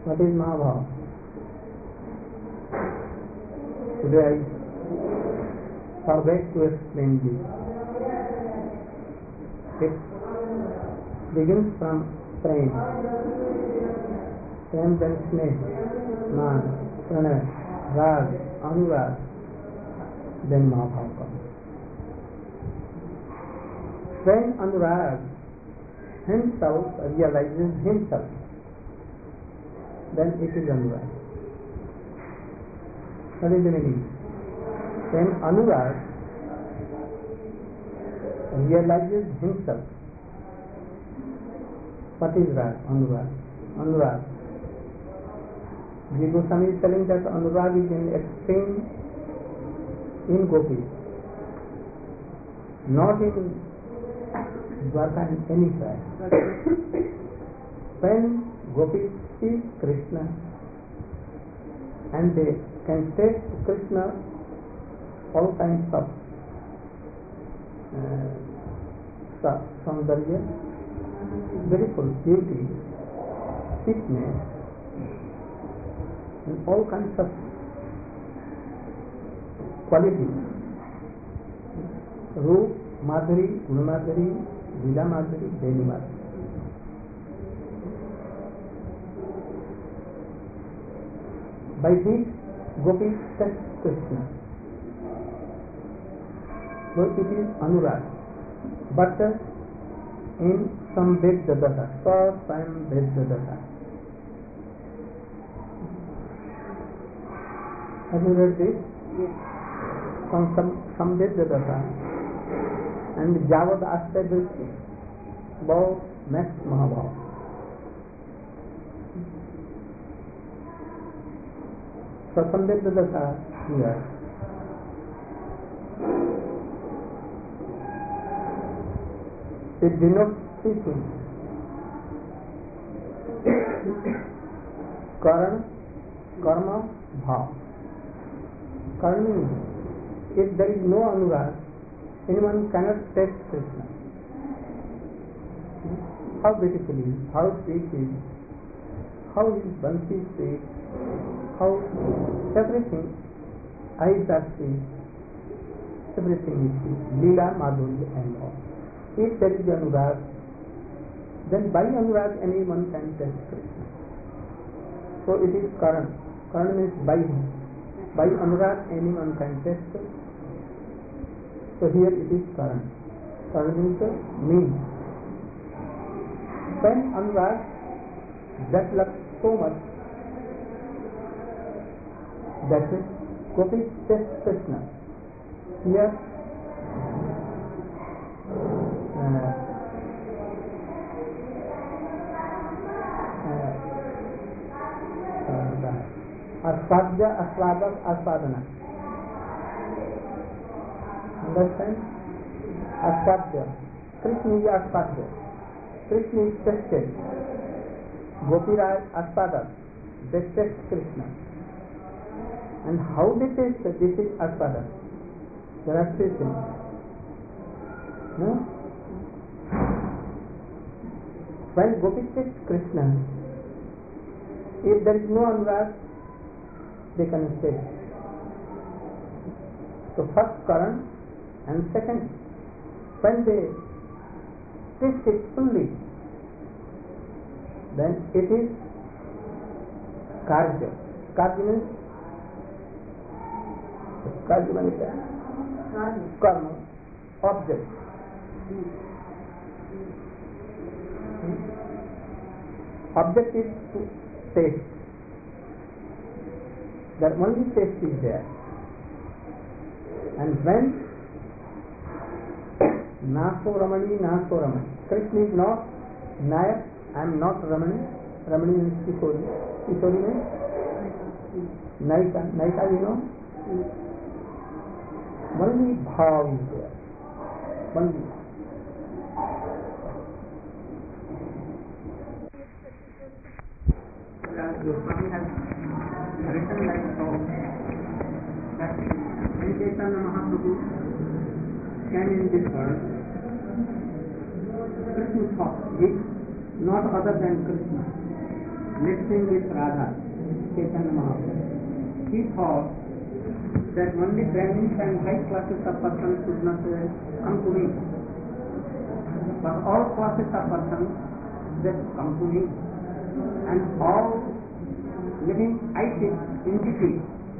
What is Mahabharata? Today I forgot to explain this. It begins from prem, then sneh, man, pranay, rag, anurag, then Mahabharata. When Anurag himself realizes himself, then it is Anurag. What is the meaning? When Anurag realizes himself, what is Rag? Anurag. Anurag. Jiva Goswami is telling that Anurag is in extreme in Gopi, not in Dwarka and anywhere. When gopis see Krishna and they can taste Krishna, all kinds of saundarya, beautiful beauty, sweetness, and all kinds of qualities. Roop, Madhuri, Gunamadhuri, Lila Madhuri, Deni Madhuri. By this, gopis test Krishna. So it is Anurag. But in Samvedadata, Samvedadata. Have you read this? Yes. From Samvedadata and Javad Astadrishti, both next Mahabharata. So Samvedadata here. It denotes three things. Karma, bhav. Karma means if there is no Anurag, anyone cannot taste Krishna. How beautiful he is, how sweet he is, how his bansi is sweet, how everything, eyes are sweet, everything is sweet, Leela, Madhurya and all. If there is Anurag, then by Anurag anyone can taste Krishna. So it is Karan. Karan means by him. By Anurag anyone can taste it. So here it is Karan. Karan means means. When Anurag develops so much, that is Gopis taste Krishna. Here Aswadya, Aswadak, Aswadana. Understand? Aswadya. Krishna is Aswadya. Krishna is tested. Gopiraj, Aswadak. They test Krishna. And how they test this is Aswadak? There are three things. No? When Gopi tests Krishna, if there is no Anurag, they can stay. So first Karan and second, when they taste it fully, then it is Karya. Karya means karma, object. Object is to taste. That only taste is there. And when Naso Ramani, Krishna is not Nayak, I am not Ramani. Ramani means Kishori. Kishori means Naika. Naika, you know? Only bhav is there. Only. Goswami has written like so that when Chaitanya Mahaprabhu came in this world, Krishna thought he not other than Krishna. mixing with Radha, Chaitanya Mahaprabhu. He thought that only Brahmins and high classes of persons should not come to me, but all classes of persons that come to me, and all living entities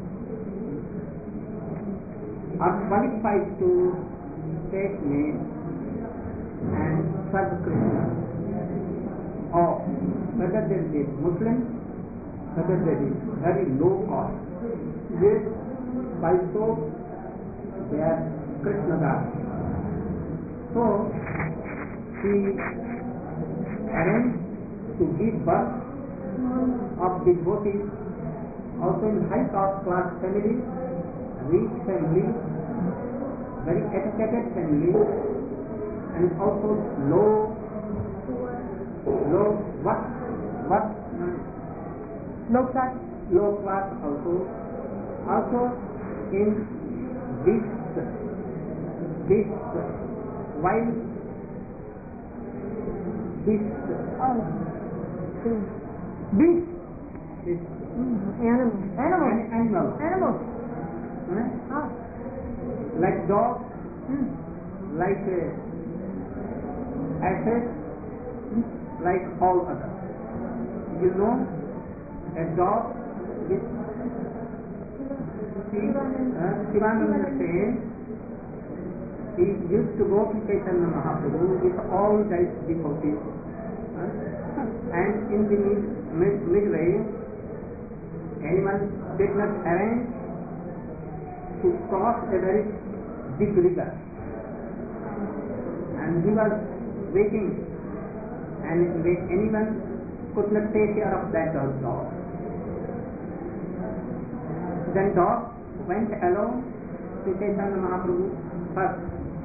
are qualified to take me and serve Krishna, or whether they be Muslims, whether they be very low cost, this by so they are Krishna Das. So he arranged to give birth of devotees also in high class families, rich families, very educated families, and also low class also in beasts, wild beasts. Animals. Like dogs, like asses, like all others. You know, a dog with Shivananda says he used to go to Chaitanya Mahaprabhu with all these devotees, and in the midway, anyone did not arrange to cross a very big river, and he was waiting, and anyone could not take care of that dog. Then dog went alone to Chaitanya Mahaprabhu first,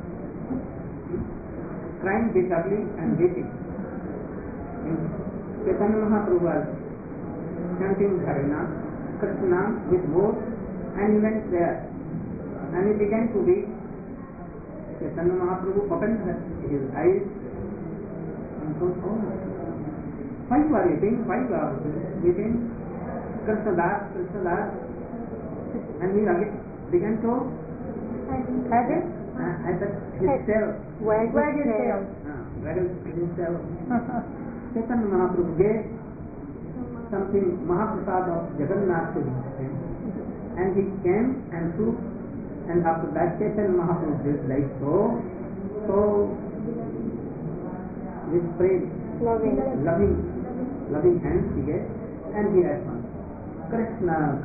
crying bitterly and weeping. Chaitanya Mahaprabhu was chanting Harina, Krishna with both, and he went there, and he began to weep. Chaitanya Mahaprabhu opened his eyes and thought, oh, why you are weeping? Why you are weeping? Krishna Das. And he again began to his tail. Wag his tail. Waggle his tail. Chaitanya Mahaprabhu gave something Mahaprasad of Jagannath to him, and he came and took, and after that Chaitanya Mahaprabhu did like so with praise, loving hands he gave, and he responded, Krishna.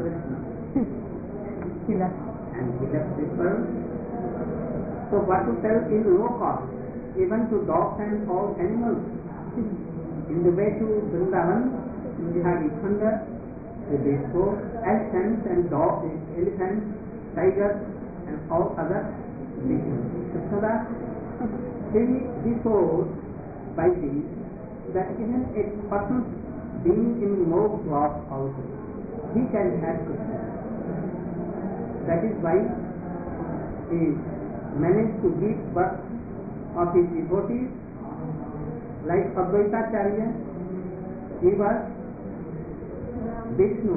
He left. And he left this world. So what to tell in low cost, even to dogs and all animals. In the way to Vrindavan, we have thunder, the elephants and dogs, elephants, tigers, and all other beings. So that he shows by this that even a person being in low class also, he can have Krishna. That is why he managed to give birth of his devotees, like Advaitacharya. He was Vishnu,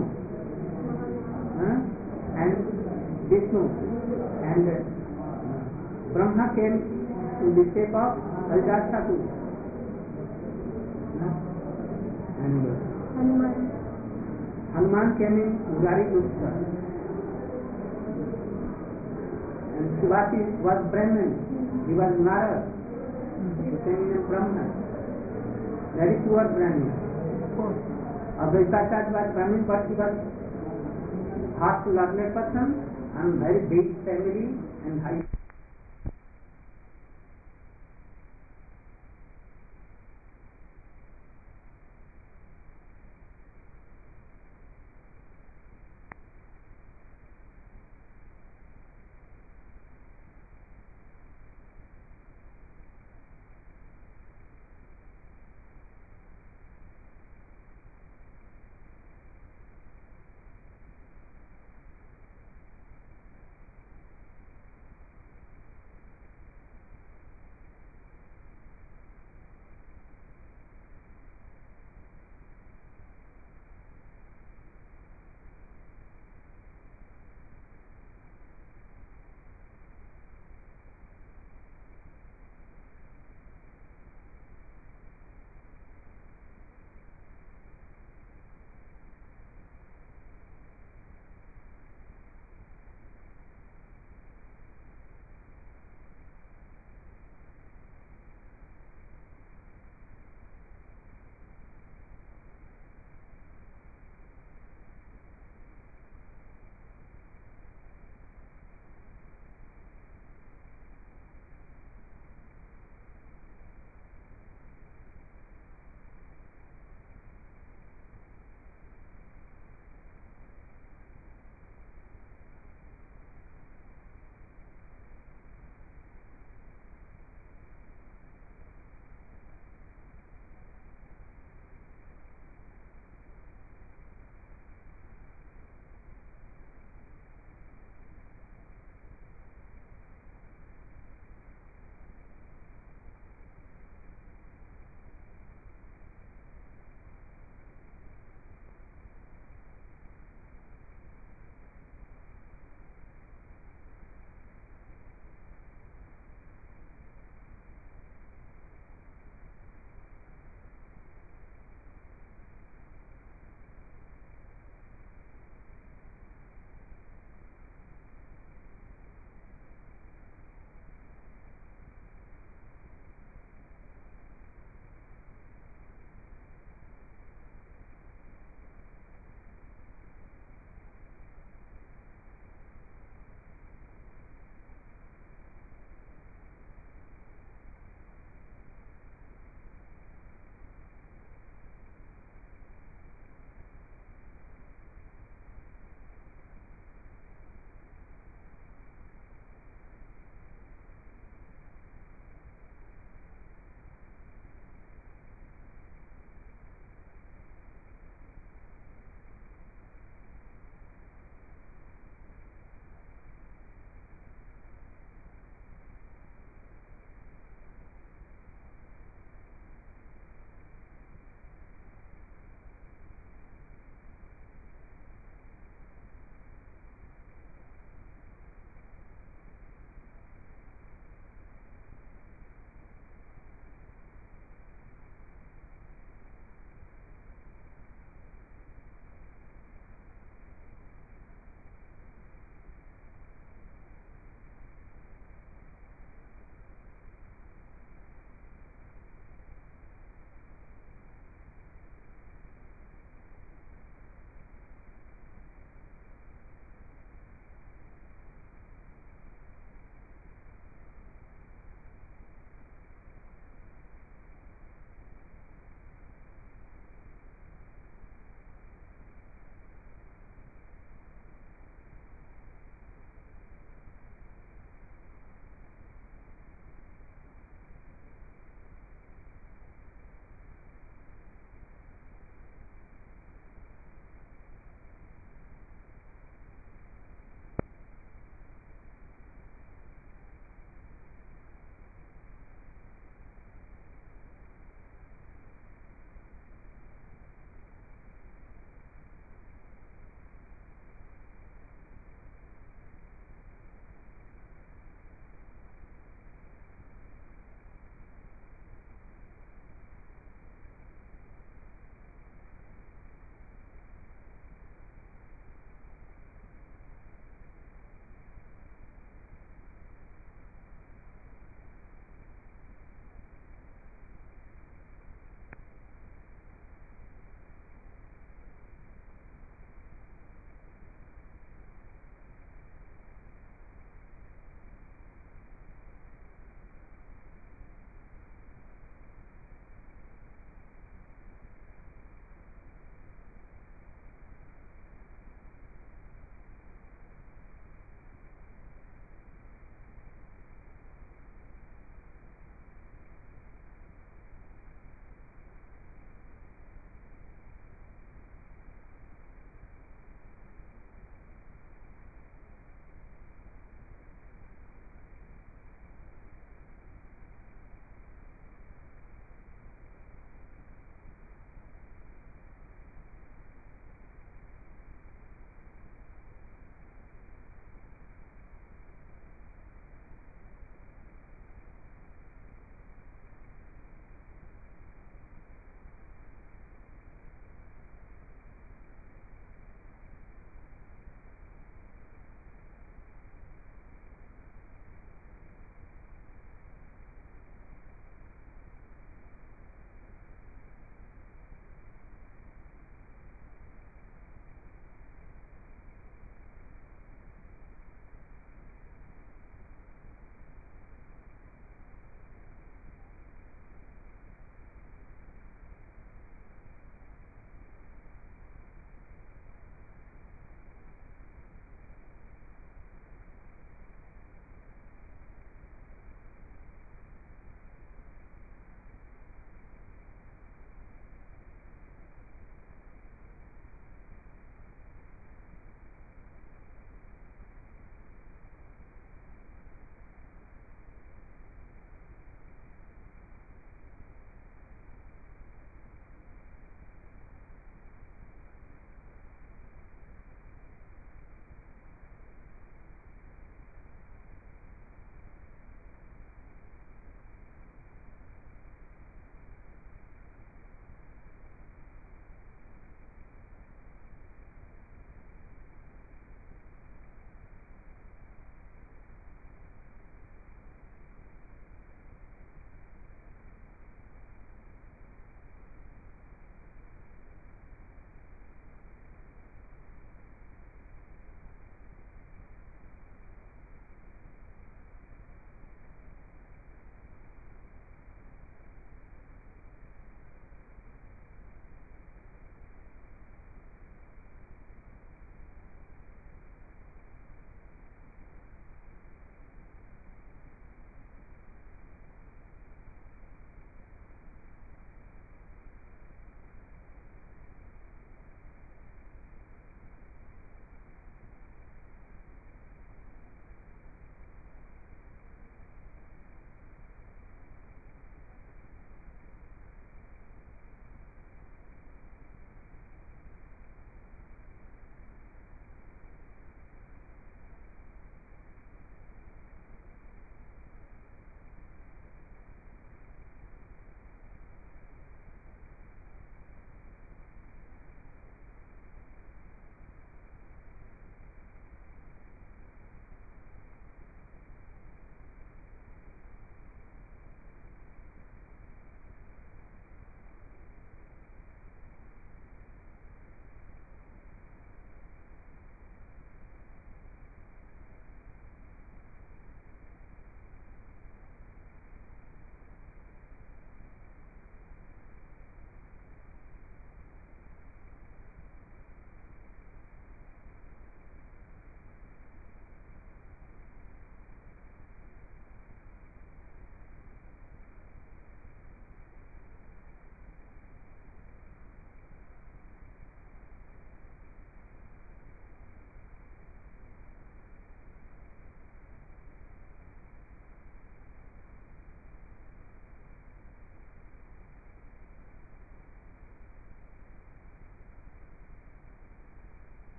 and Brahma came in the shape of Haridas, and Hanuman came in Murari Gupta. And Shivati was Brahman, he was Narad, the same name Brahman, very poor Brahman. Advaitacharya was Brahmin, but he was hard to learned person and very big family and high